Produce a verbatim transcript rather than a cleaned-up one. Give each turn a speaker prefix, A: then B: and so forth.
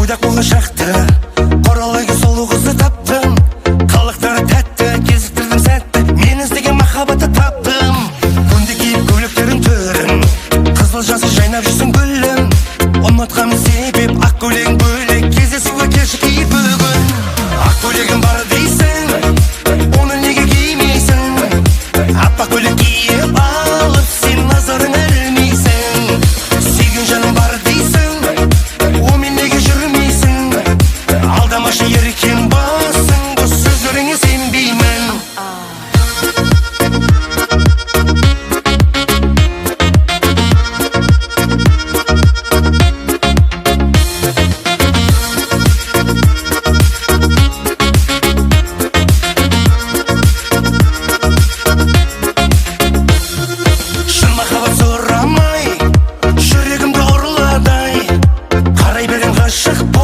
A: бойдақ болған шақты қоралайға сұлу қызды таптым. Қалықтары тәтті кезіктірдім сәтті, мен іздеген махаббатты таптым. Күнде киіп көйлектерің түрін, қызыл жасыл жайнап жүрсің гүлім. Ұмытқаным себеп ақ көйлегің бөлек, кездесуге келші киіп бүгін. Ақ көйлегің бар дейсің, оны неге кимейсің? Аппақ көйлек киіп алып сен назарың ілмейсің. Сүйген жаным бар дейсің, онымен неге жүрмейсің? Алдамашы еркем басың, бұл сөздеріңе сенбеймін. Шын махаббат сұрамай, жүрегімді ұрладай, қарай берген ғашық